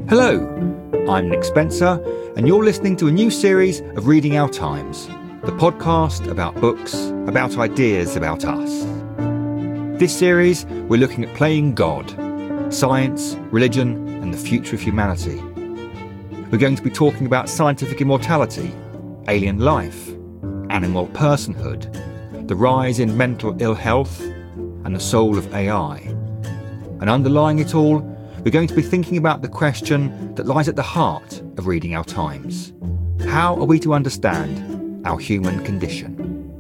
Hello, I'm Nick Spencer, and you're listening to a new series of Reading Our Times, the podcast about books, about ideas about us. This series, we're looking at playing God, science, religion, and the future of humanity. We're going to be talking about scientific immortality, alien life, animal personhood, the rise in mental ill health, and the soul of AI. And underlying it all, we're going to be thinking about the question that lies at the heart of Reading Our Times. How are we to understand our human condition?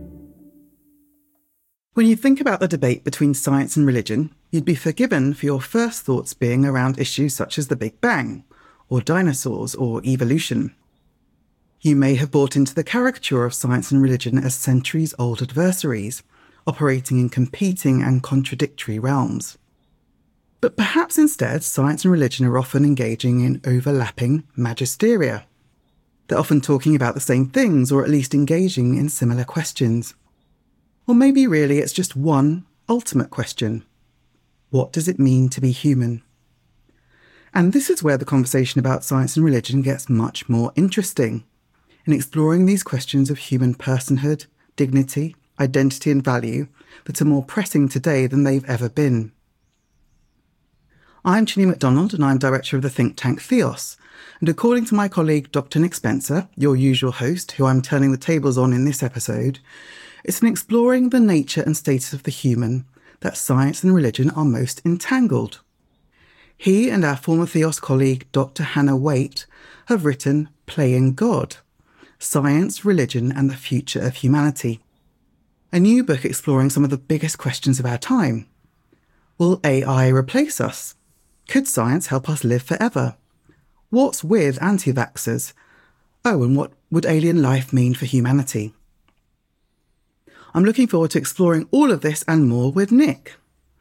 When you think about the debate between science and religion, you'd be forgiven for your first thoughts being around issues such as the Big Bang, or dinosaurs, or evolution. You may have bought into the caricature of science and religion as centuries-old adversaries, operating in competing and contradictory realms. But perhaps instead, science and religion are often engaging in overlapping magisteria. They're often talking about the same things, or at least engaging in similar questions. Or maybe really it's just one ultimate question. What does it mean to be human? And this is where the conversation about science and religion gets much more interesting, in exploring these questions of human personhood, dignity, identity and value that are more pressing today than they've ever been. I'm Chinny MacDonald and I'm director of the think tank Theos, and according to my colleague Dr. Nick Spencer, your usual host, who I'm turning the tables on in this episode, it's in exploring the nature and status of the human that science and religion are most entangled. He and our former Theos colleague Dr. Hannah Waite have written Playing God, Science, Religion and the Future of Humanity, a new book exploring some of the biggest questions of our time. Will AI replace us? Could science help us live forever? What's with anti-vaxxers? Oh, and what would alien life mean for humanity? I'm looking forward to exploring all of this and more with Nick.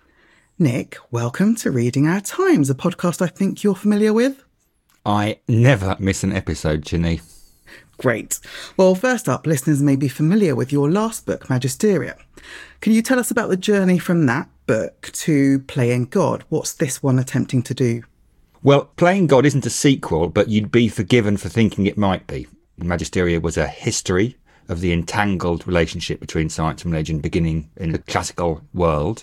Nick, welcome to Reading Our Times, a podcast I think you're familiar with. I never miss an episode, Chinny. Great. Well, first up, listeners may be familiar with your last book, Magisteria. Can you tell us about the journey from that book to Playing God? What's this one attempting to do? Well, Playing God isn't a sequel, but you'd be forgiven for thinking it might be. Magisteria was a history of the entangled relationship between science and religion, beginning in the classical world,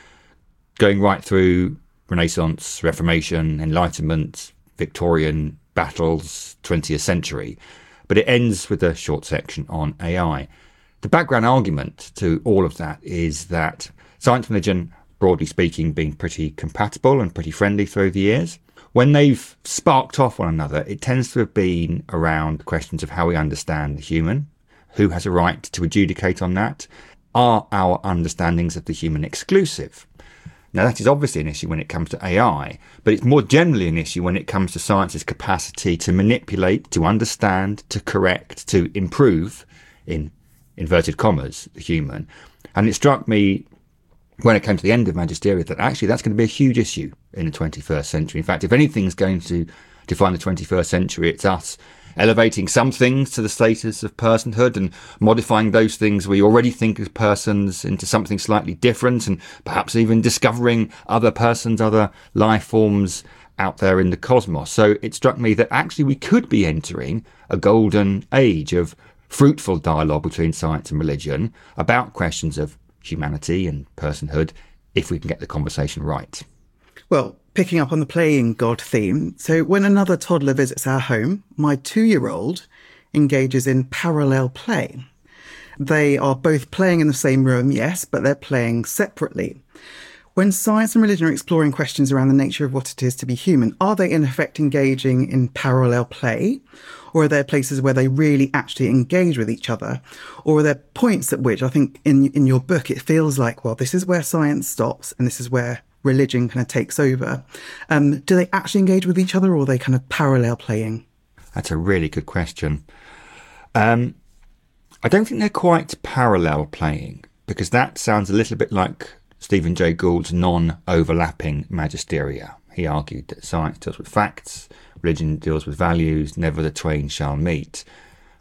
going right through Renaissance, Reformation, Enlightenment, Victorian battles, 20th century. But it ends with a short section on AI. The background argument to all of that is that science and religion, broadly speaking, being pretty compatible and pretty friendly through the years. When they've sparked off one another, it tends to have been around questions of how we understand the human, who has a right to adjudicate on that, are our understandings of the human exclusive? Now, that is obviously an issue when it comes to AI, but it's more generally an issue when it comes to science's capacity to manipulate, to understand, to correct, to improve, in inverted commas, the human. And it struck me when it came to the end of Magisteria that actually that's going to be a huge issue in the 21st century. In fact, if anything's going to define the 21st century, it's us elevating some things to the status of personhood and modifying those things we already think as persons into something slightly different, and perhaps even discovering other persons, other life forms out there in the cosmos. So it struck me that actually we could be entering a golden age of fruitful dialogue between science and religion about questions of humanity and personhood if we can get the conversation right. Well, picking up on the Playing God theme, so when another toddler visits our home, my 2-year-old engages in parallel play. They are both playing in the same room, yes, but they're playing separately. When science and religion are exploring questions around the nature of what it is to be human, are they in effect engaging in parallel play? Or are there places where they really actually engage with each other? Or are there points at which, I think in your book, it feels like, well, this is where science stops and this is where religion kind of takes over. Do they actually engage with each other, or are they kind of parallel playing? That's a really good question. I don't think they're quite parallel playing, because that sounds a little bit like Stephen Jay Gould's non-overlapping magisteria. He argued that science deals with facts, religion deals with values, never the twain shall meet.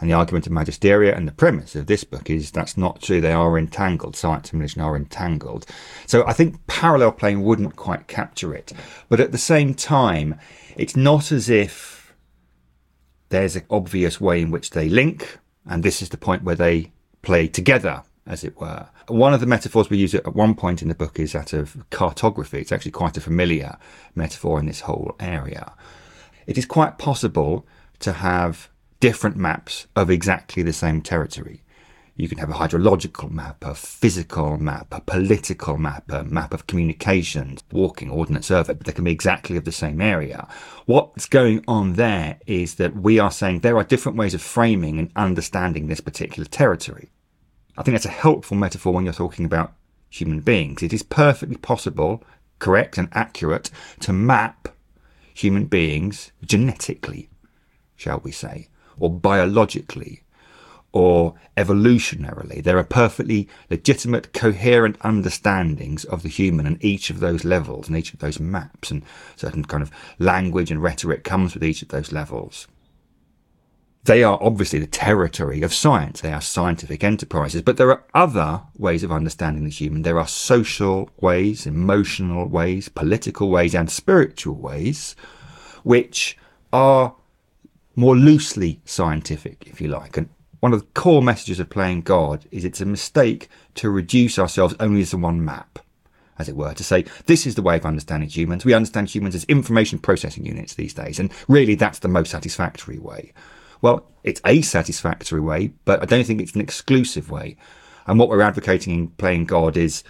And the argument of Magisteria and the premise of this book is that's not true. They are entangled. Science and religion are entangled. So I think parallel playing wouldn't quite capture it. But at the same time, it's not as if there's an obvious way in which they link. And this is the point where they play together, as it were. One of the metaphors we use at one point in the book is that of cartography. It's actually quite a familiar metaphor in this whole area. It is quite possible to have different maps of exactly the same territory. You can have a hydrological map, a physical map, a political map, a map of communications, walking ordnance survey, but they can be exactly of the same area. What's going on there is that we are saying there are different ways of framing and understanding this particular territory. I think that's a helpful metaphor when you're talking about human beings. It is perfectly possible, correct and accurate, to map human beings genetically, shall we say, or biologically, or evolutionarily. There are perfectly legitimate, coherent understandings of the human and each of those levels and each of those maps, and certain kind of language and rhetoric comes with each of those levels. They are obviously the territory of science. They are scientific enterprises, but there are other ways of understanding the human. There are social ways, emotional ways, political ways, and spiritual ways, which are more loosely scientific, if you like. And one of the core messages of playing God is it's a mistake to reduce ourselves only to one map, as it were, to say, this is the way of understanding humans. We understand humans as information processing units these days, and really that's the most satisfactory way. Well, it's a satisfactory way, but I don't think it's an exclusive way. And what we're advocating in playing God is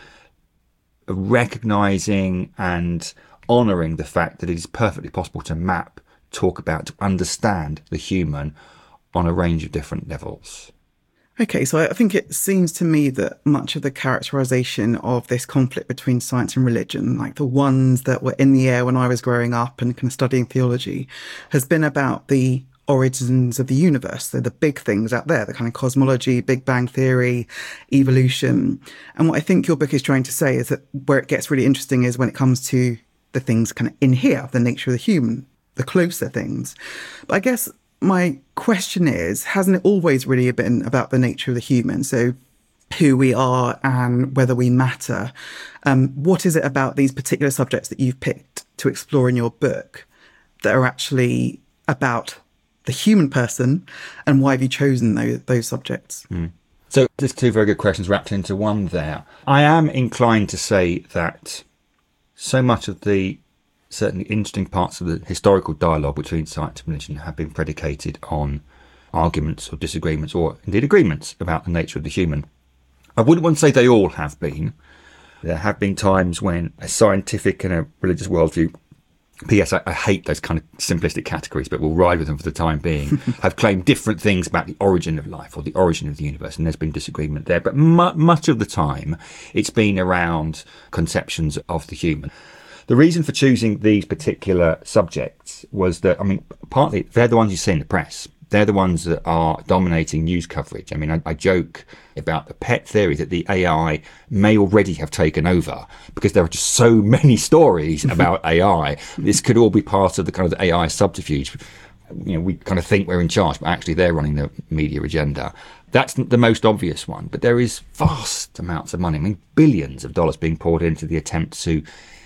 recognising and honouring the fact that it is perfectly possible to map, talk about, to understand the human on a range of different levels. Okay, so I think it seems to me that much of the characterisation of this conflict between science and religion, like the ones that were in the air when I was growing up and kind of studying theology, has been about the origins of the universe. So the big things out there, the kind of cosmology, Big Bang theory, evolution. And what I think your book is trying to say is that where it gets really interesting is when it comes to the things kind of in here, the nature of the human, the closer things. But I guess my question is, hasn't it always really been about the nature of the human? So who we are and whether we matter. What is it about these particular subjects that you've picked to explore in your book that are actually about the human person, and why have you chosen those subjects? So there's two very good questions wrapped into one there. I am inclined to say that so much of the certainly interesting parts of the historical dialogue between science and religion have been predicated on arguments or disagreements or indeed agreements about the nature of the human. I wouldn't want to say they all have been. There have been times when a scientific and a religious worldview, P.S. I hate those kind of simplistic categories, but we'll ride with them for the time being, have claimed different things about the origin of life or the origin of the universe, and there's been disagreement there. But much of the time, it's been around conceptions of the human. The reason for choosing these particular subjects was that, I mean, partly they're the ones you see in the press. They're the ones that are dominating news coverage. I mean, I joke about the pet theory that the AI may already have taken over because there are just so many stories about AI. This could all be part of the kind of the AI subterfuge. You know, we kind of think we're in charge, but actually they're running the media agenda. That's the most obvious one. But there is vast amounts of money, I mean, billions of dollars being poured into the attempt to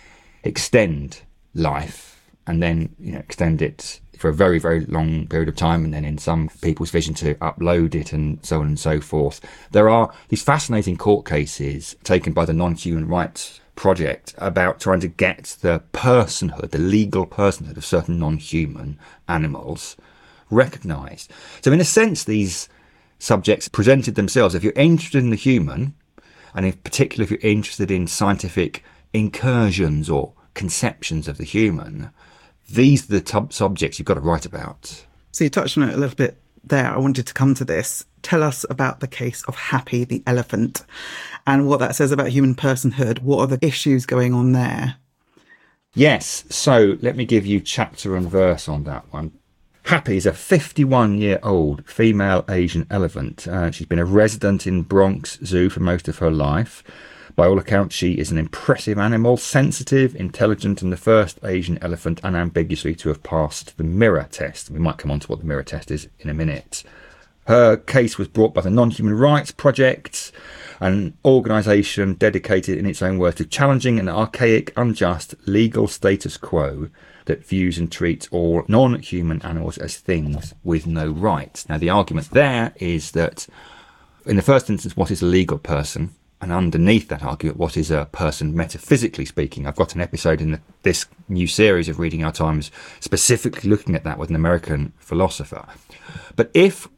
extend life and then, you know, extend it for a very, very long period of time, and then in some people's vision to upload it and so on and so forth. There are these fascinating court cases taken by the Non-Human Rights Project about trying to get the personhood, the legal personhood of certain non-human animals recognised. So in a sense, these subjects presented themselves. If you're interested in the human, and in particular if you're interested in scientific incursions or conceptions of the human, these are the subjects you've got to write about. So you touched on it a little bit there. I wanted to come to this. Tell us about the case of Happy the elephant and what that says about human personhood. What are the issues going on there? Yes, so let me give you chapter and verse on that one. Happy is a 51-year-old female Asian elephant. She's been a resident in Bronx Zoo for most of her life. By all accounts, she is an impressive animal, sensitive, intelligent, and the first Asian elephant unambiguously to have passed the mirror test. We might come on to what the mirror test is in a minute. Her case was brought by the Non-Human Rights Project, an organisation dedicated, in its own words, to challenging an archaic, unjust legal status quo that views and treats all non-human animals as things with no rights. Now, the argument there is that, in the first instance, what is a legal person? And underneath that argument, what is a person metaphysically speaking? I've got an episode in this new series of Reading Our Times specifically looking at that with an American philosopher. But if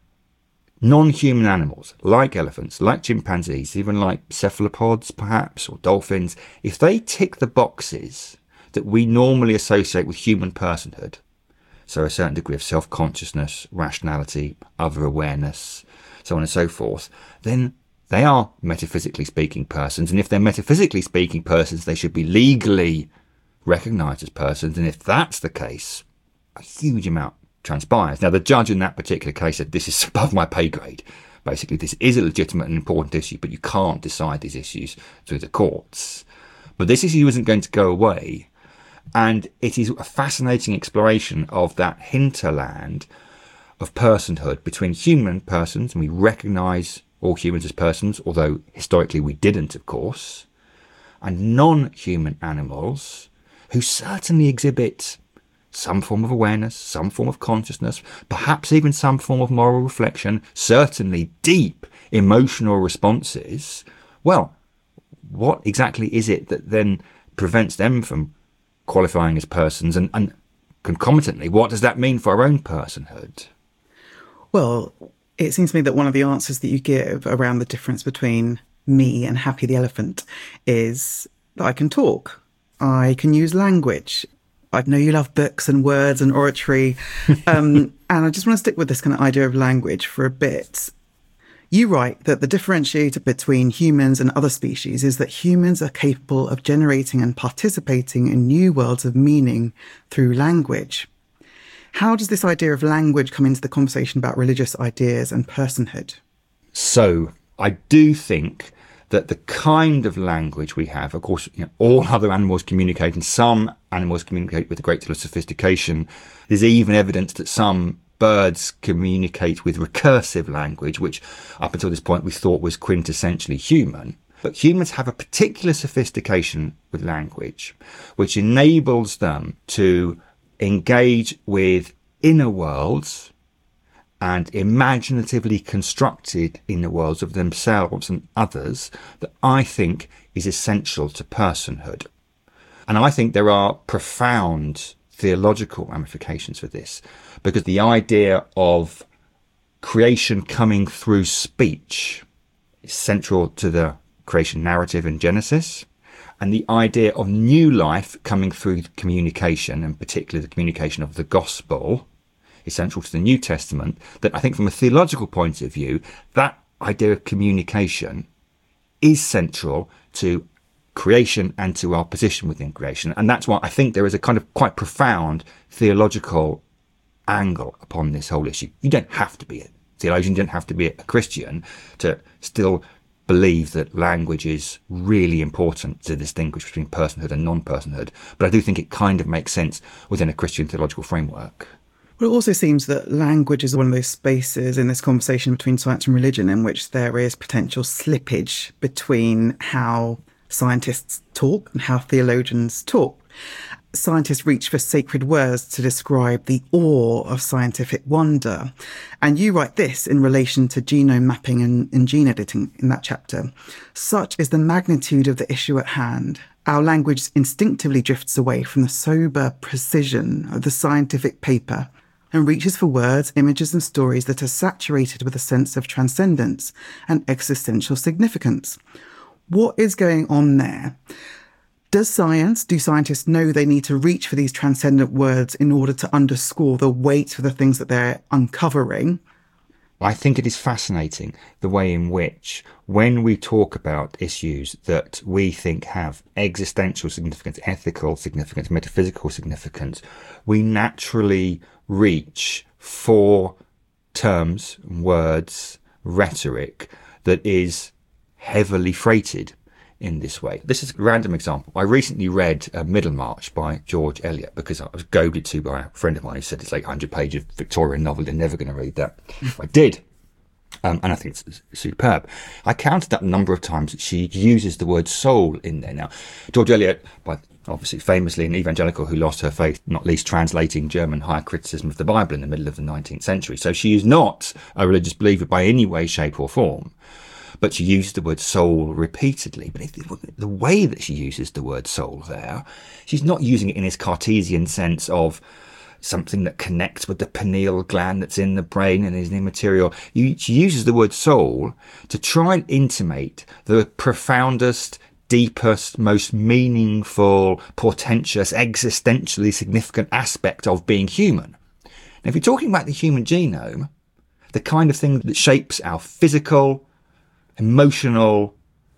non-human animals, like elephants, like chimpanzees, even like cephalopods perhaps, or dolphins, if they tick the boxes that we normally associate with human personhood, so a certain degree of self-consciousness, rationality, other awareness, so on and so forth, then they are metaphysically speaking persons. And if they're metaphysically speaking persons, they should be legally recognised as persons. And if that's the case, a huge amount transpires. Now, the judge in that particular case said, this is above my pay grade. Basically, this is a legitimate and important issue, but you can't decide these issues through the courts. But this issue isn't going to go away. And it is a fascinating exploration of that hinterland of personhood between human persons, and we recognise all humans as persons, although historically we didn't, of course, and non-human animals who certainly exhibit some form of awareness, some form of consciousness, perhaps even some form of moral reflection, certainly deep emotional responses. Well, what exactly is it that then prevents them from qualifying as persons? And concomitantly, what does that mean for our own personhood? Well, it seems to me that one of the answers that you give around the difference between me and Happy the elephant is that I can talk. I can use language. I know you love books and words and oratory. And I just want to stick with this kind of idea of language for a bit. You write that the differentiator between humans and other species is that humans are capable of generating and participating in new worlds of meaning through language. How does this idea of language come into the conversation about religious ideas and personhood? So I do think that the kind of language we have, of course, all other animals communicate, and some animals communicate with a great deal of sophistication. There's even evidence that some birds communicate with recursive language, which up until this point we thought was quintessentially human. But humans have a particular sophistication with language, which enables them to engage with inner worlds and imaginatively constructed inner worlds of themselves and others that I think is essential to personhood. And I think there are profound theological ramifications for this, because the idea of creation coming through speech is central to the creation narrative in Genesis. And the idea of new life coming through communication, and particularly the communication of the gospel, is central to the New Testament. That I think from a theological point of view, that idea of communication is central to creation and to our position within creation. And that's why I think there is a kind of quite profound theological angle upon this whole issue. You don't have to be a theologian, you don't have to be a Christian to still believe that language is really important to distinguish between personhood and non-personhood. But I do think it kind of makes sense within a Christian theological framework. Well, it also seems that language is one of those spaces in this conversation between science and religion in which there is potential slippage between how scientists talk and how theologians talk. Scientists reach for sacred words to describe the awe of scientific wonder. And you write this in relation to genome mapping and gene editing in that chapter. Such is the magnitude of the issue at hand. Our language instinctively drifts away from the sober precision of the scientific paper and reaches for words, images and stories that are saturated with a sense of transcendence and existential significance. What is going on there? Do scientists know they need to reach for these transcendent words in order to underscore the weight of the things that they're uncovering? I think it is fascinating the way in which, when we talk about issues that we think have existential significance, ethical significance, metaphysical significance, we naturally reach for terms, words, rhetoric that is heavily freighted in this way. This is a random example. I recently read Middlemarch by George Eliot because I was goaded to by a friend of mine who said it's like 100 pages Victorian novel. They're never going to read that. I did. And I think it's superb. I counted up a number of times that she uses the word soul in there. Now, George Eliot, obviously famously an evangelical who lost her faith, not least translating German higher criticism of the Bible in the middle of the 19th century. So she is not a religious believer by any way, shape or form. But she uses the word soul repeatedly. But the way that she uses the word soul there, she's not using it in this Cartesian sense of something that connects with the pineal gland that's in the brain and is immaterial. She uses the word soul to try and intimate the profoundest, deepest, most meaningful, portentous, existentially significant aspect of being human. Now, if you're talking about the human genome, the kind of thing that shapes our physical, emotional,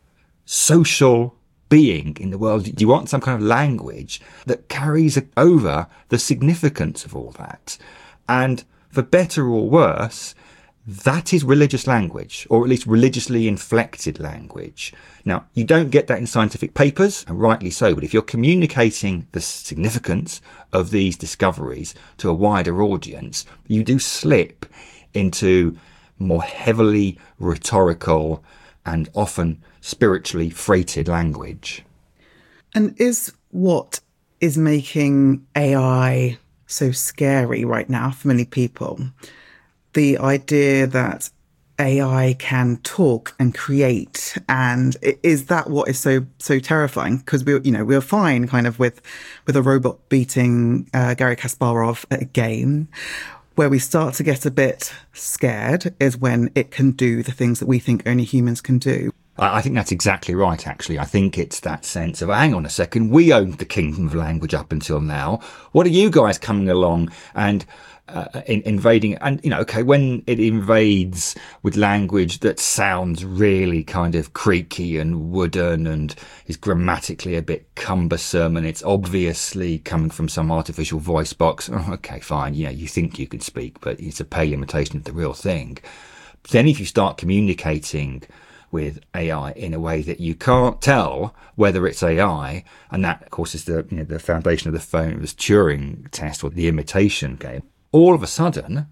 social being in the world, do you want some kind of language that carries over the significance of all that? And for better or worse, that is religious language, or at least religiously inflected language. Now, you don't get that in scientific papers, and rightly so, but if you're communicating the significance of these discoveries to a wider audience, you do slip into more heavily rhetorical and often spiritually freighted language. And is what is making AI so scary right now for many people the idea that AI can talk and create? And is that what is so terrifying? Because we're fine kind of with a robot beating Garry Kasparov at a game. Where we start to get a bit scared is when it can do the things that we think only humans can do. I think that's exactly right, actually. I think it's that sense of, hang on a second, we owned the kingdom of language up until now. What are you guys coming along and invading? And, okay, when it invades with language that sounds really kind of creaky and wooden and is grammatically a bit cumbersome and it's obviously coming from some artificial voice box. Oh, okay, fine. You think you can speak, but it's a pale imitation of the real thing. Then if you start communicating with AI in a way that you can't tell whether it's AI, and that, of course, is the foundation of the famous Turing test or the imitation game. All of a sudden,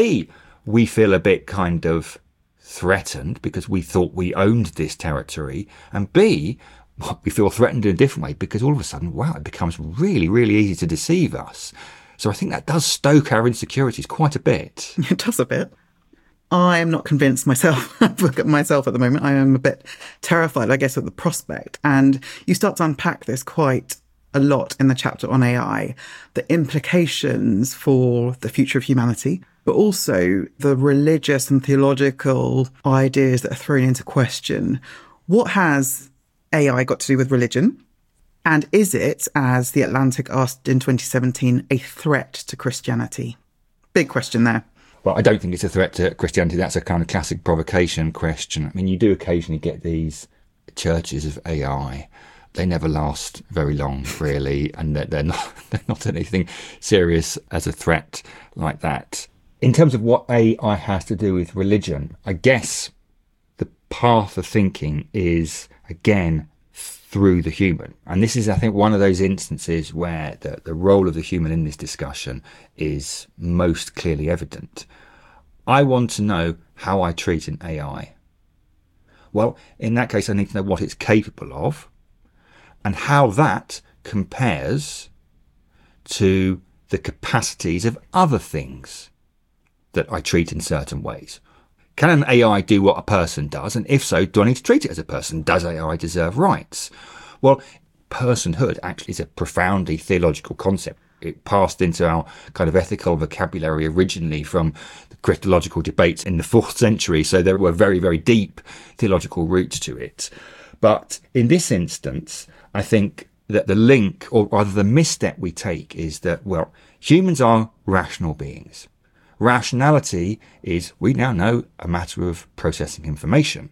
we feel a bit kind of threatened because we thought we owned this territory, and B, we feel threatened in a different way because all of a sudden, wow, it becomes really, really easy to deceive us. So I think that does stoke our insecurities quite a bit. It does a bit. I am not convinced myself. Look at myself at the moment. I am a bit terrified, I guess, at the prospect. And you start to unpack this quite a lot in the chapter on AI, the implications for the future of humanity, but also the religious and theological ideas that are thrown into question. What has AI got to do with religion? And is it, as The Atlantic asked in 2017, a threat to Christianity? Big question there. Well, I don't think it's a threat to Christianity. That's a kind of classic provocation question. I mean, you do occasionally get these churches of AI. They never last very long, really, and they're not anything serious as a threat like that. In terms of what AI has to do with religion, I guess the path of thinking is, again, through the human. And this is, I think, one of those instances where the role of the human in this discussion is most clearly evident. I want to know how I treat an AI. Well, in that case, I need to know what it's capable of and how that compares to the capacities of other things that I treat in certain ways. Can an AI do what a person does? And if so, do I need to treat it as a person? Does AI deserve rights? Well, personhood actually is a profoundly theological concept. It passed into our kind of ethical vocabulary originally from the Christological debates in the 4th century. So there were very, very deep theological roots to it. But in this instance, I think that the link, or rather the misstep we take, is that, well, humans are rational beings. Rationality is, we now know, a matter of processing information.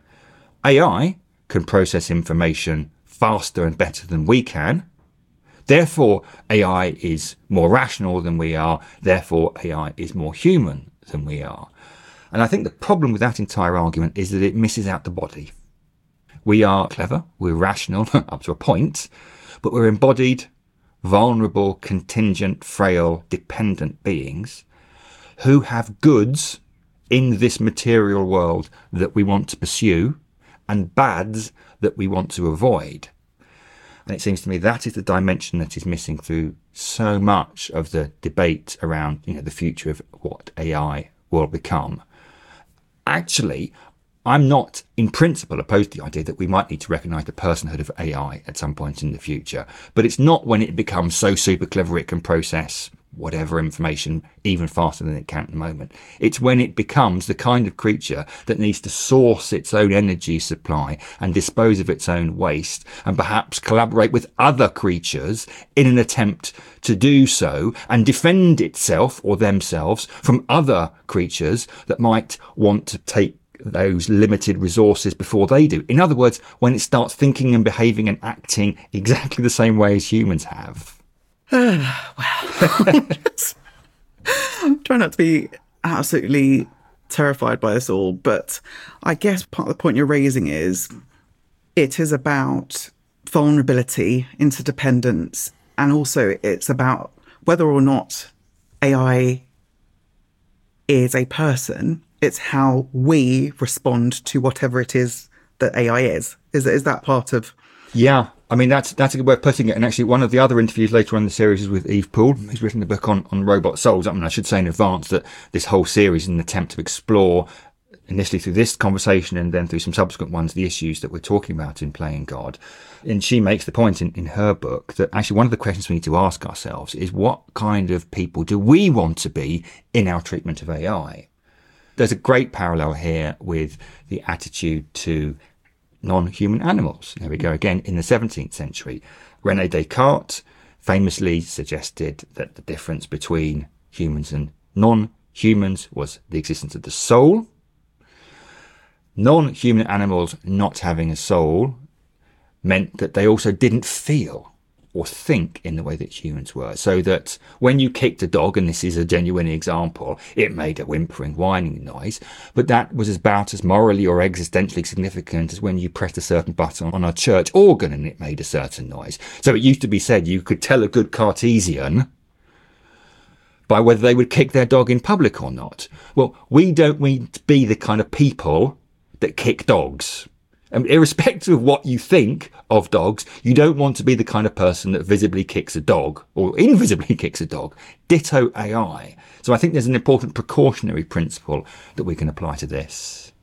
AI can process information faster and better than we can. Therefore, AI is more rational than we are. Therefore, AI is more human than we are. And I think the problem with that entire argument is that it misses out the body. We are clever, we're rational up to a point, but we're embodied, vulnerable, contingent, frail, dependent beings who have goods in this material world that we want to pursue and bads that we want to avoid. And it seems to me that is the dimension that is missing through so much of the debate around, the future of what AI will become. Actually, I'm not in principle opposed to the idea that we might need to recognise the personhood of AI at some point in the future. But it's not when it becomes so super clever it can process whatever information even faster than it can at the moment. It's when it becomes the kind of creature that needs to source its own energy supply and dispose of its own waste, and perhaps collaborate with other creatures in an attempt to do so and defend itself or themselves from other creatures that might want to take those limited resources before they do. In other words, when it starts thinking and behaving and acting exactly the same way as humans have. Well, try not to be absolutely terrified by this all, but I guess part of the point you're raising is it is about vulnerability, interdependence, and also it's about whether or not AI is a person. It's how we respond to whatever it is that AI is. Is that part of... Yeah, I mean, that's a good way of putting it. And actually, one of the other interviews later on in the series is with Eve Poole, who's written a book on robot souls. I mean, I should say in advance that this whole series is an attempt to explore, initially through this conversation and then through some subsequent ones, the issues that we're talking about in Playing God. And she makes the point in her book that actually one of the questions we need to ask ourselves is, what kind of people do we want to be in our treatment of AI? There's a great parallel here with the attitude to non-human animals. There we go again. In the 17th century, René Descartes famously suggested that the difference between humans and non-humans was the existence of the soul. Non-human animals not having a soul meant that they also didn't feel or think in the way that humans were. So that when you kicked a dog, and this is a genuine example, it made a whimpering, whining noise, but that was about as morally or existentially significant as when you pressed a certain button on a church organ and it made a certain noise. So it used to be said you could tell a good Cartesian by whether they would kick their dog in public or not. Well, we don't need to be the kind of people that kick dogs. And irrespective of what you think of dogs, you don't want to be the kind of person that visibly kicks a dog or invisibly kicks a dog. Ditto AI. So I think there's an important precautionary principle that we can apply to this.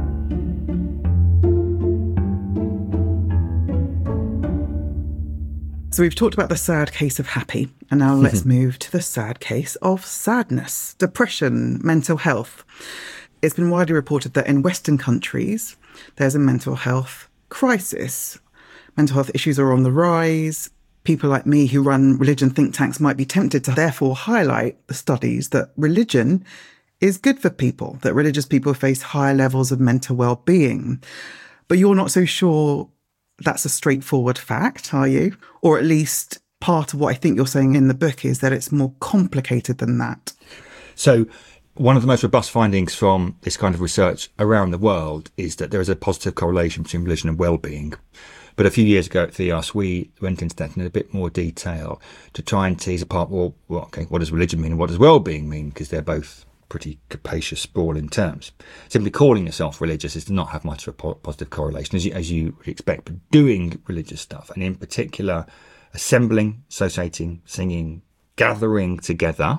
So we've talked about the sad case of happy, and now let's move to the sad case of sadness, depression, mental health. It's been widely reported that in Western countries, there's a mental health crisis. Mental health issues are on the rise. People like me who run religion think tanks might be tempted to therefore highlight the studies that religion is good for people, that religious people face higher levels of mental well-being. But you're not so sure that's a straightforward fact, are you? Or at least part of what I think you're saying in the book is that it's more complicated than that. So one of the most robust findings from this kind of research around the world is that there is a positive correlation between religion and well-being. But a few years ago at Theos, we went into that in a bit more detail to try and tease apart, what does religion mean and what does well-being mean? Because they're both pretty capacious, sprawling terms. Simply calling yourself religious is to not have much of a positive correlation, as you would expect. But doing religious stuff, and in particular, assembling, associating, singing, gathering together,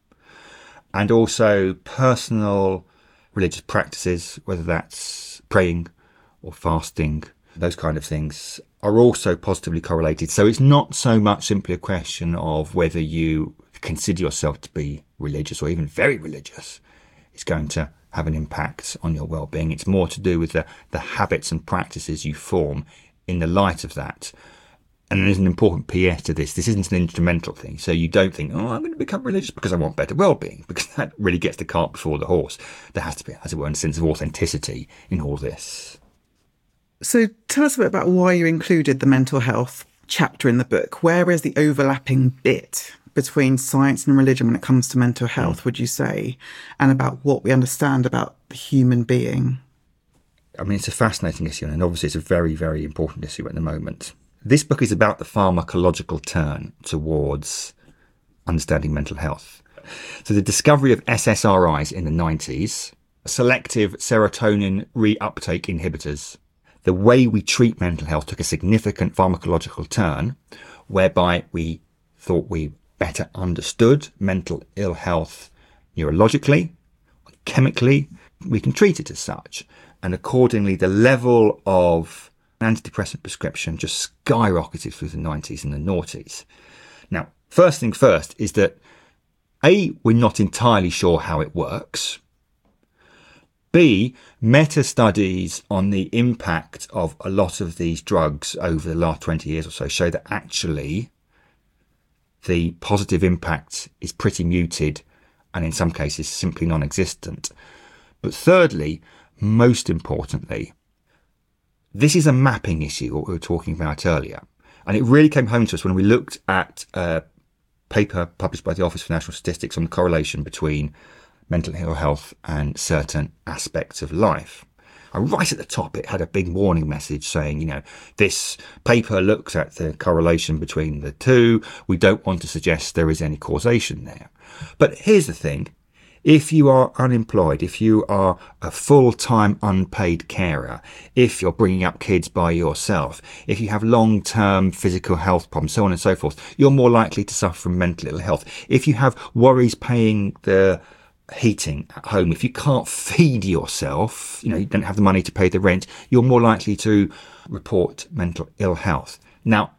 and also personal religious practices, whether that's praying or fasting, those kind of things, are also positively correlated. So it's not so much simply a question of whether you consider yourself to be religious or even very religious. It's going to have an impact on your well-being. It's more to do with the habits and practices you form in the light of that. And there's an important PS to this. This isn't an instrumental thing. So you don't think, I'm going to become religious because I want better well-being, because that really gets the cart before the horse. There has to be, as it were, a sense of authenticity in all this. So tell us a bit about why you included the mental health chapter in the book. Where is the overlapping bit between science and religion when it comes to mental health, would you say, and about what we understand about the human being? I mean, it's a fascinating issue, and obviously it's a very, very important issue at the moment. This book is about the pharmacological turn towards understanding mental health. So the discovery of SSRIs in the 90s, selective serotonin reuptake inhibitors, the way we treat mental health took a significant pharmacological turn, whereby we thought we better understood mental ill health neurologically, chemically, we can treat it as such. And accordingly, the level of antidepressant prescription just skyrocketed through the 90s and the noughties. Now, first thing first is that A, we're not entirely sure how it works. B, meta-studies on the impact of a lot of these drugs over the last 20 years or so show that actually the positive impact is pretty muted and in some cases simply non-existent. But thirdly, most importantly, this is a mapping issue, what we were talking about earlier. And it really came home to us when we looked at a paper published by the Office for National Statistics on the correlation between mental ill health and certain aspects of life. And right at the top, it had a big warning message saying, this paper looks at the correlation between the two. We don't want to suggest there is any causation there. But here's the thing. If you are unemployed, if you are a full-time unpaid carer, if you're bringing up kids by yourself, if you have long-term physical health problems, so on and so forth, you're more likely to suffer from mental ill health. If you have worries paying the heating at home, if you can't feed yourself, you don't have the money to pay the rent, you're more likely to report mental ill health. Now,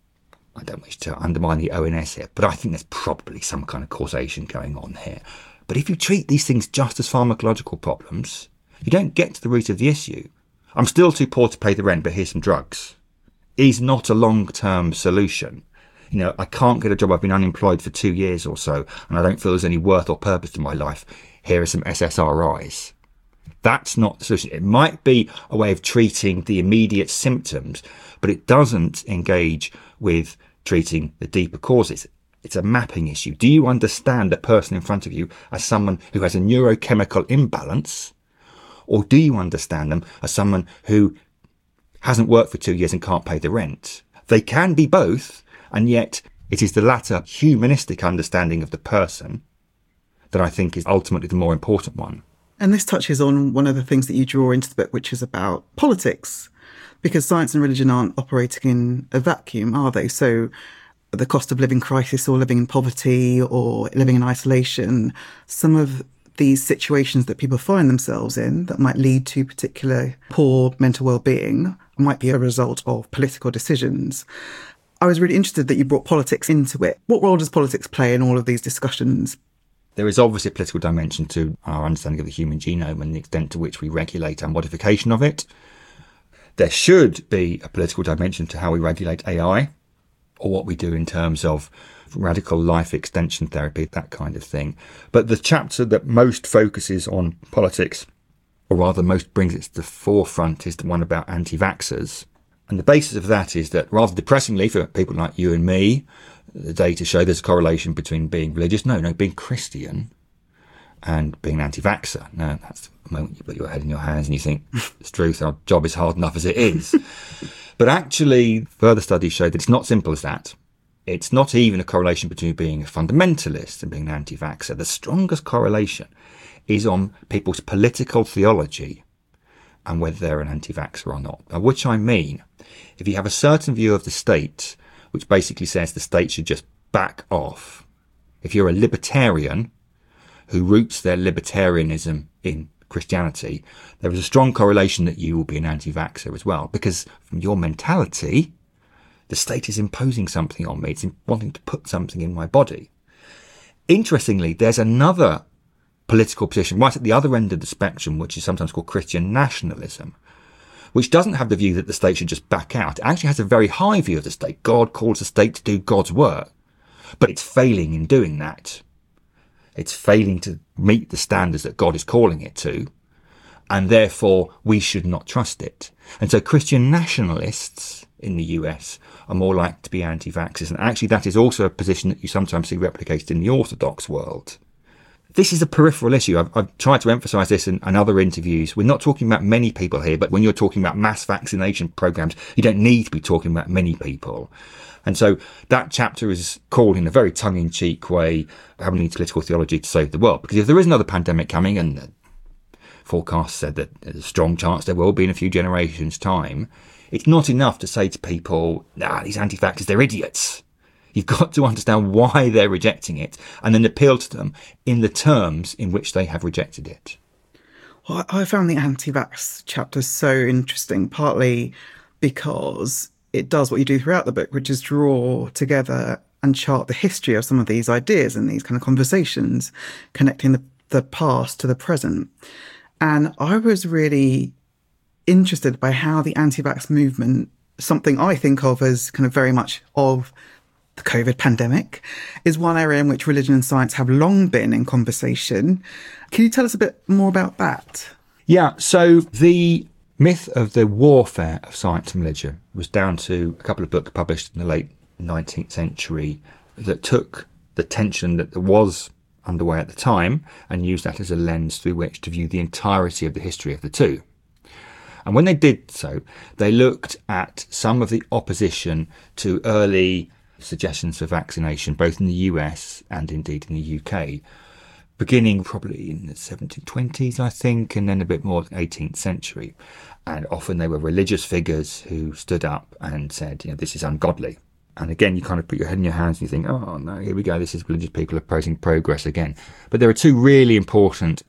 I don't wish to undermine the ONS here, but I think there's probably some kind of causation going on here. But if you treat these things just as pharmacological problems, you don't get to the root of the issue. I'm still too poor to pay the rent, but here's some drugs. Is not a long-term solution. I can't get a job. I've been unemployed for 2 years or so, and I don't feel there's any worth or purpose to my life. Here are some SSRIs. That's not the solution. It might be a way of treating the immediate symptoms, but it doesn't engage with treating the deeper causes. It's a mapping issue. Do you understand the person in front of you as someone who has a neurochemical imbalance, or do you understand them as someone who hasn't worked for 2 years and can't pay the rent? They can be both. And yet it is the latter humanistic understanding of the person that I think is ultimately the more important one. And this touches on one of the things that you draw into the book, which is about politics, because science and religion aren't operating in a vacuum, are they? So the cost of living crisis or living in poverty or living in isolation, some of these situations that people find themselves in that might lead to particular poor mental well-being might be a result of political decisions. I was really interested that you brought politics into it. What role does politics play in all of these discussions? There is obviously a political dimension to our understanding of the human genome and the extent to which we regulate and modification of it. There should be a political dimension to how we regulate AI, or what we do in terms of radical life extension therapy, that kind of thing. But the chapter that most focuses on politics, or rather most brings it to the forefront, is the one about anti-vaxxers. And the basis of that is that, rather depressingly for people like you and me, the data show there's a correlation between being religious, being Christian and being an anti-vaxxer. Now, that's the moment you put your head in your hands and you think, it's true, our job is hard enough as it is. But actually, further studies show that it's not simple as that. It's not even a correlation between being a fundamentalist and being an anti-vaxxer. The strongest correlation is on people's political theology and whether they're an anti-vaxxer or not. By which I mean, if you have a certain view of the state, which basically says the state should just back off, if you're a libertarian who roots their libertarianism in Christianity, there is a strong correlation that you will be an anti-vaxxer as well, because from your mentality, the state is imposing something on me. It's wanting to put something in my body. Interestingly, there's another political position right at the other end of the spectrum, which is sometimes called Christian nationalism, which doesn't have the view that the state should just back out. It actually has a very high view of the state. God calls the state to do God's work, but it's failing in doing that. It's failing to meet the standards that God is calling it to, and therefore we should not trust it. And so Christian nationalists in the US are more likely to be anti-vaxxers. And actually that is also a position that you sometimes see replicated in the Orthodox world. this is a peripheral issue. I've tried to emphasize this in other interviews. We're not talking about many people here, but when you're talking about mass vaccination programs, you don't need to be talking about many people. And so that chapter is called in a very tongue-in-cheek way, how we need political theology to save the world. Because if there is another pandemic coming, and the forecast said that there's a strong chance there will be in a few generations' time, it's not enough to say to people, these anti-vaxxers, they're idiots. You've got to understand why they're rejecting it and then appeal to them in the terms in which they have rejected it. Well, I found the anti-vax chapter so interesting, partly because it does what you do throughout the book, which is draw together and chart the history of some of these ideas and these kind of conversations, connecting the past to the present. And I was really interested by how the anti-vax movement, something I think of as kind of very much of the COVID pandemic, is one area in which religion and science have long been in conversation. Can you tell us a bit more about that? Yeah, so the myth of the warfare of science and religion was down to a couple of books published in the late 19th century that took the tension that there was underway at the time and used that as a lens through which to view the entirety of the history of the two. And when they did so, they looked at some of the opposition to early suggestions for vaccination, both in the US and indeed in the UK, beginning probably in the 1720s, I think, and then a bit more 18th century. And often they were religious figures who stood up and said, this is ungodly. And again, you kind of put your head in your hands and you think, oh no, here we go, this is religious people opposing progress again. But there are two really important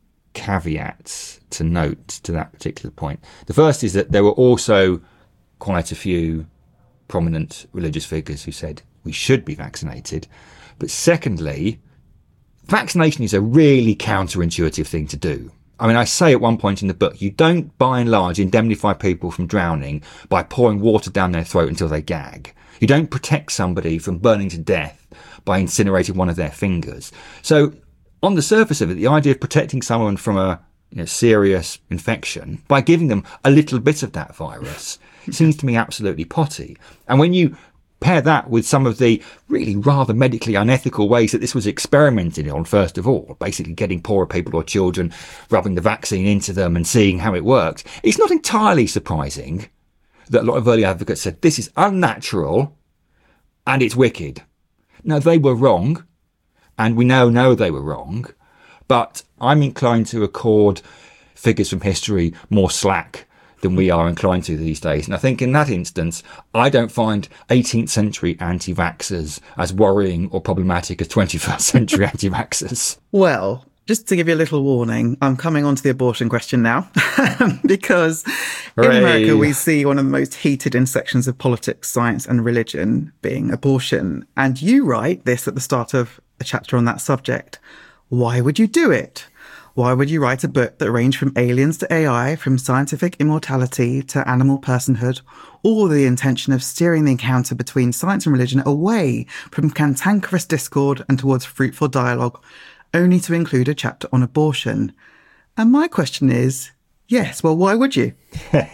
caveats to note to that particular point. The first is that there were also quite a few prominent religious figures who said we should be vaccinated. But secondly, vaccination is a really counterintuitive thing to do. I mean, I say at one point in the book, you don't by and large indemnify people from drowning by pouring water down their throat until they gag. You don't protect somebody from burning to death by incinerating one of their fingers. So on the surface of it, the idea of protecting someone from a serious infection by giving them a little bit of that virus seems to me absolutely potty. And when you pair that with some of the really rather medically unethical ways that this was experimented on, first of all, basically getting poorer people or children, rubbing the vaccine into them and seeing how it works, it's not entirely surprising that a lot of early advocates said this is unnatural and it's wicked. Now, they were wrong, and we now know they were wrong, but I'm inclined to accord figures from history more slack than we are inclined to these days. And I think in that instance, I don't find 18th century anti-vaxxers as worrying or problematic as 21st century anti-vaxxers. Well, just to give you a little warning, I'm coming on to the abortion question now, because in America, we see one of the most heated intersections of politics, science and religion being abortion. And you write this at the start of a chapter on that subject. Why would you do it? Why would you write a book that ranged from aliens to AI, from scientific immortality to animal personhood, all with the intention of steering the encounter between science and religion away from cantankerous discord and towards fruitful dialogue, only to include a chapter on abortion? And my question is, yes, well, why would you?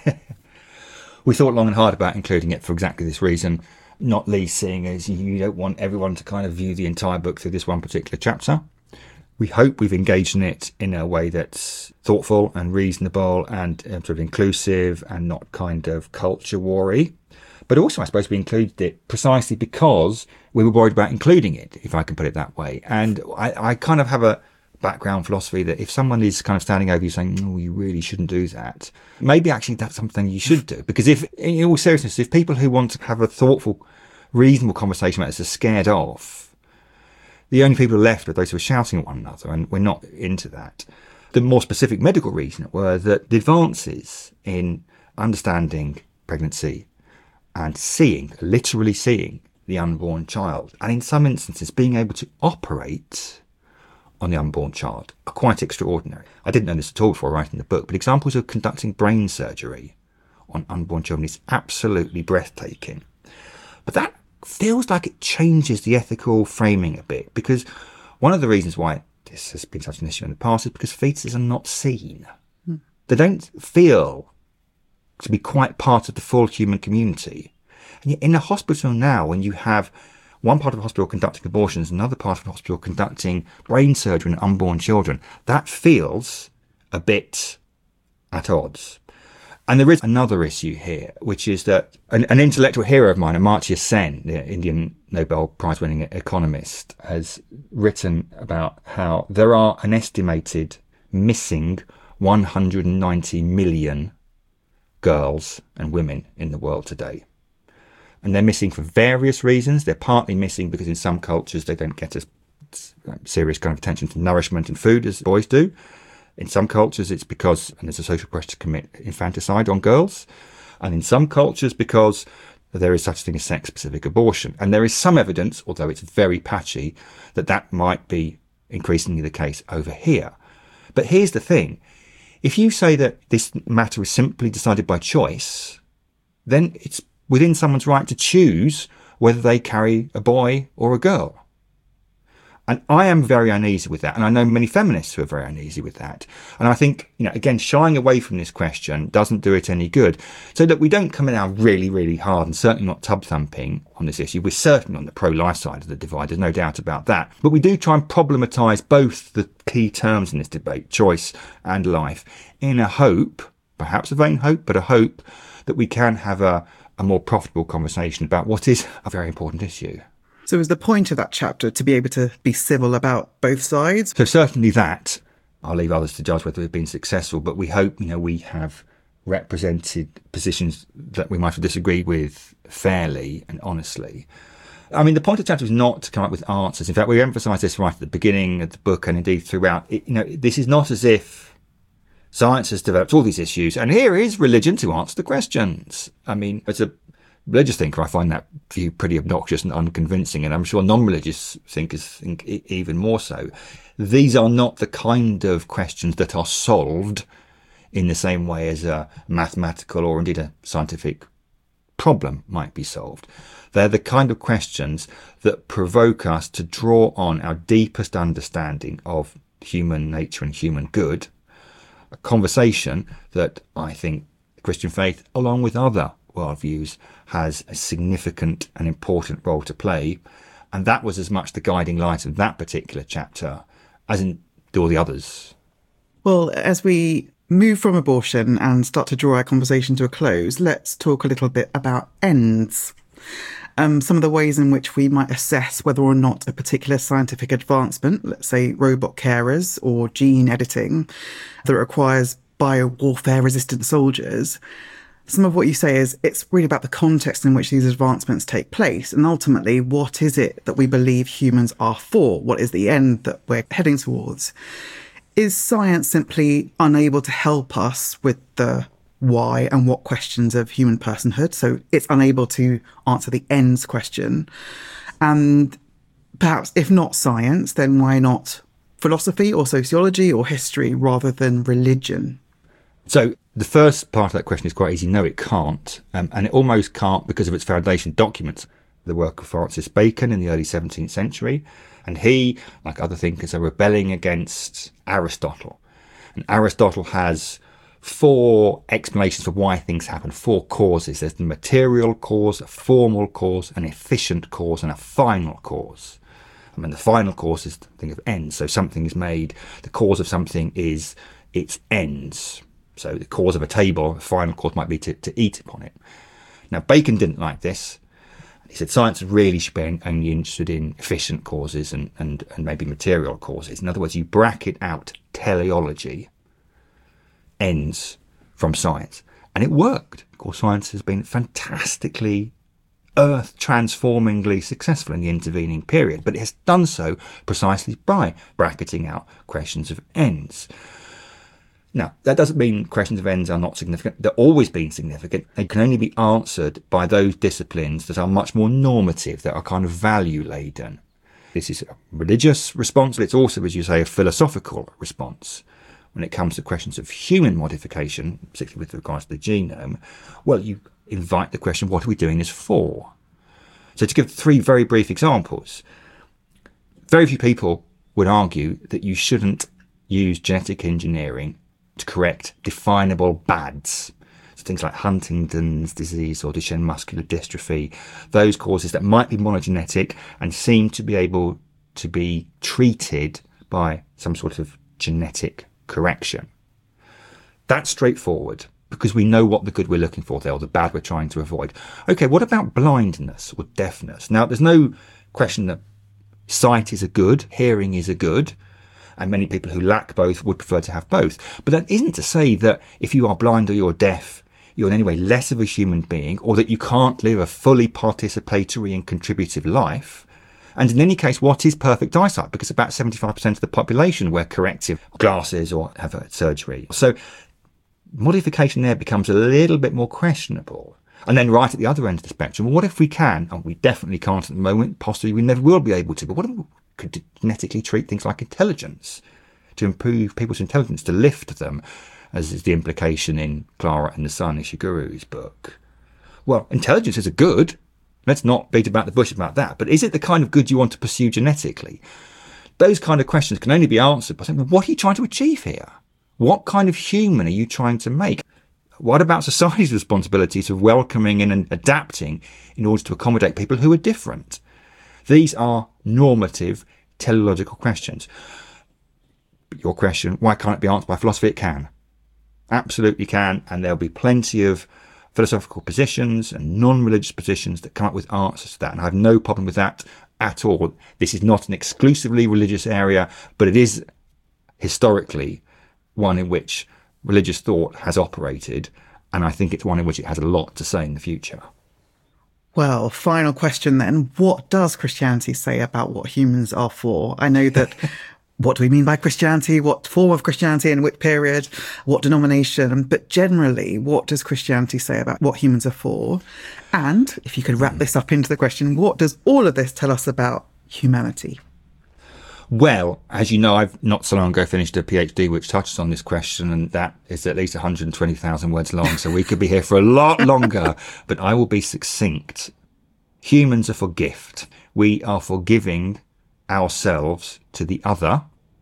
We thought long and hard about including it for exactly this reason, not least seeing as you don't want everyone to kind of view the entire book through this one particular chapter. We hope we've engaged in it in a way that's thoughtful and reasonable and sort of inclusive and not kind of culture war-y. But also, I suppose we included it precisely because we were worried about including it, if I can put it that way. And I kind of have a background philosophy that if someone is kind of standing over you saying, no, you really shouldn't do that, maybe actually that's something you should do. Because if, in all seriousness, if people who want to have a thoughtful, reasonable conversation about this are scared off, the only people left are those who are shouting at one another, and we're not into that. The more specific medical reason were that the advances in understanding pregnancy and literally seeing the unborn child, and in some instances being able to operate on the unborn child, are quite extraordinary. I didn't know this at all before writing the book, but examples of conducting brain surgery on unborn children is absolutely breathtaking. But that feels like it changes the ethical framing a bit, because one of the reasons why this has been such an issue in the past is because fetuses are not seen. They don't feel to be quite part of the full human community. And yet in a hospital now, when you have one part of a hospital conducting abortions, another part of a hospital conducting brain surgery in unborn children. That feels a bit at odds. And there is another issue here, which is that an intellectual hero of mine, Amartya Sen, the Indian Nobel Prize-winning economist, has written about how there are an estimated missing 190 million girls and women in the world today. And they're missing for various reasons. They're partly missing because in some cultures they don't get as serious kind of attention to nourishment and food as boys do. In some cultures it's because, and there's a social pressure to commit infanticide on girls. And in some cultures because there is such a thing as sex-specific abortion. And there is some evidence, although it's very patchy, that that might be increasingly the case over here. But here's the thing. If you say that this matter is simply decided by choice, then it's within someone's right to choose whether they carry a boy or a girl. And I am very uneasy with that. And I know many feminists who are very uneasy with that. And I think, again, shying away from this question doesn't do it any good. So that we don't come in out really, really hard and certainly not tub thumping on this issue. We're certainly on the pro-life side of the divide. There's no doubt about that. But we do try and problematise both the key terms in this debate, choice and life, in a hope, perhaps a vain hope, but a hope that we can have a more profitable conversation about what is a very important issue. So is the point of that chapter to be able to be civil about both sides? So certainly that. I'll leave others to judge whether we've been successful, but we hope, we have represented positions that we might have disagreed with fairly and honestly. I mean, the point of the chapter is not to come up with answers. In fact, we emphasise this right at the beginning of the book and indeed throughout. This is not as if science has developed all these issues and here is religion to answer the questions. I mean, as a religious thinker, I find that view pretty obnoxious and unconvincing, and I'm sure non-religious thinkers think even more so. These are not the kind of questions that are solved in the same way as a mathematical or indeed a scientific problem might be solved. They're the kind of questions that provoke us to draw on our deepest understanding of human nature and human good, a conversation that I think Christian faith, along with other worldviews, has a significant and important role to play. And that was as much the guiding light of that particular chapter as in all the others. Well, as we move from abortion and start to draw our conversation to a close, let's talk a little bit about ends. Some of the ways in which we might assess whether or not a particular scientific advancement, let's say robot carers or gene editing, that requires biowarfare resistant soldiers. Some of what you say is it's really about the context in which these advancements take place. And ultimately, what is it that we believe humans are for? What is the end that we're heading towards? Is science simply unable to help us with the why and what questions of human personhood? So it's unable to answer the ends question. And perhaps if not science, then why not philosophy or sociology or history rather than religion? So the first part of that question is quite easy. No, it can't. And it almost can't because of its foundation documents, the work of Francis Bacon in the early 17th century. And he, like other thinkers, are rebelling against Aristotle. And Aristotle has 4 explanations for why things happen, 4 causes. There's the material cause, a formal cause, an efficient cause, and a final cause. I mean, the final cause is the thing of ends. So something is made, the cause of something is its ends. So the cause of a table, the final cause might be to eat upon it. Now, Bacon didn't like this. He said science really should be only interested in efficient causes and maybe material causes. In other words, you bracket out teleology, ends, from science. And it worked. Of course, science has been fantastically earth-transformingly successful in the intervening period, but it has done so precisely by bracketing out questions of ends. Now, that doesn't mean questions of ends are not significant. They're always been significant. They can only be answered by those disciplines that are much more normative, that are kind of value-laden. This is a religious response, but it's also, as you say, a philosophical response. When it comes to questions of human modification, particularly with regards to the genome, well, you invite the question, what are we doing this for? So to give 3 very brief examples, very few people would argue that you shouldn't use genetic engineering to correct definable bads. So things like Huntington's disease or Duchenne muscular dystrophy, those causes that might be monogenetic and seem to be able to be treated by some sort of genetic correction. That's straightforward because we know what the good we're looking for there or the bad we're trying to avoid. Okay, what about blindness or deafness? Now, there's no question that sight is a good, hearing is a good, and many people who lack both would prefer to have both. But that isn't to say that if you are blind or you're deaf, you're in any way less of a human being, or that you can't live a fully participatory and contributive life. And in any case, what is perfect eyesight? Because about 75% of the population wear corrective glasses or have had surgery. So modification there becomes a little bit more questionable. And then right at the other end of the spectrum, what if we can, and we definitely can't at the moment, possibly we never will be able to, but what if we could genetically treat things like intelligence, to improve people's intelligence, to lift them, as is the implication in Clara and the Sun, Ishiguro's book? Well, intelligence is a good. Let's not beat about the bush about that. But is it the kind of good you want to pursue genetically? Those kind of questions can only be answered by saying, well, what are you trying to achieve here? What kind of human are you trying to make? What about society's responsibilities of welcoming in and adapting in order to accommodate people who are different? These are normative, teleological questions. But your question, why can't it be answered by philosophy? It can. Absolutely can. And there'll be plenty of philosophical positions and non-religious positions that come up with answers to that. And I have no problem with that at all. This is not an exclusively religious area, but it is historically one in which religious thought has operated. And I think it's one in which it has a lot to say in the future. Well, final question then. What does Christianity say about what humans are for? I know that what do we mean by Christianity? What form of Christianity and which period? What denomination? But generally, what does Christianity say about what humans are for? And if you could wrap this up into the question, what does all of this tell us about humanity? Well, as you know, I've not so long ago finished a PhD which touches on this question, and that is at least 120,000 words long, so we could be here for a lot longer, but I will be succinct. Humans are for gift. We are for giving ourselves to the other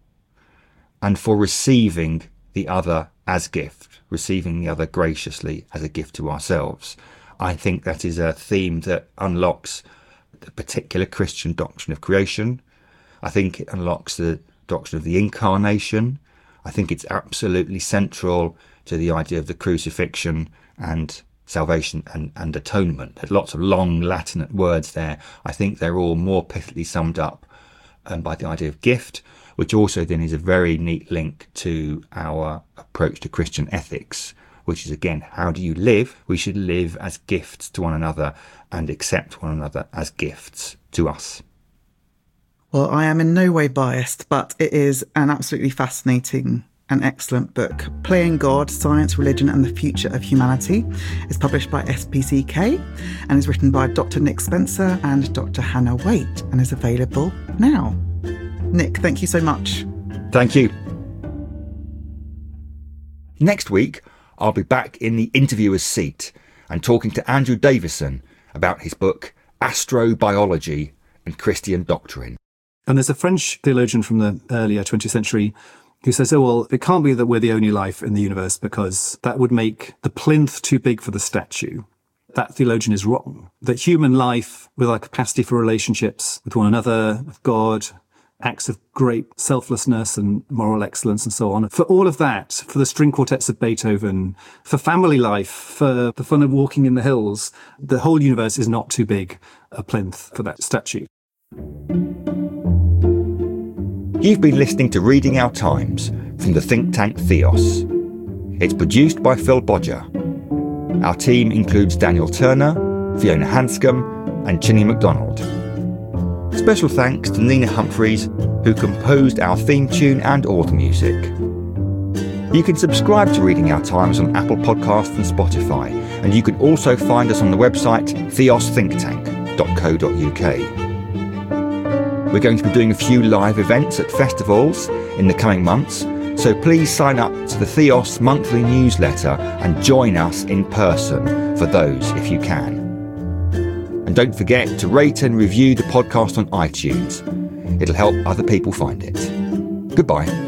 and for receiving the other as gift, receiving the other graciously as a gift to ourselves. I think that is a theme that unlocks the particular Christian doctrine of creation. I think it unlocks the doctrine of the incarnation. I think it's absolutely central to the idea of the crucifixion and salvation and atonement. There's lots of long Latin words there. I think they're all more pithily summed up by the idea of gift, which also then is a very neat link to our approach to Christian ethics, which is, again, how do you live? We should live as gifts to one another and accept one another as gifts to us. Well, I am in no way biased, but it is an absolutely fascinating and excellent book. Playing God, Science, Religion and the Future of Humanity is published by SPCK and is written by Dr. Nick Spencer and Dr. Hannah Waite and is available now. Nick, thank you so much. Thank you. Next week, I'll be back in the interviewer's seat and talking to Andrew Davison about his book, Astrobiology and Christian Doctrine. And there's a French theologian from the earlier 20th century who says, oh, well, it can't be that we're the only life in the universe because that would make the plinth too big for the statue. That theologian is wrong. That human life, with our capacity for relationships with one another, with God, acts of great selflessness and moral excellence and so on, for all of that, for the string quartets of Beethoven, for family life, for the fun of walking in the hills, the whole universe is not too big a plinth for that statue. You've been listening to Reading Our Times from the think tank Theos. It's produced by Phil Bodger. Our team includes Daniel Turner, Fiona Hanscom and Chinny MacDonald. Special thanks to Nina Humphreys, who composed our theme tune and all the music. You can subscribe to Reading Our Times on Apple Podcasts and Spotify, and you can also find us on the website theosthinktank.co.uk. We're going to be doing a few live events at festivals in the coming months, so please sign up to the Theos monthly newsletter and join us in person for those if you can. And don't forget to rate and review the podcast on iTunes. It'll help other people find it. Goodbye.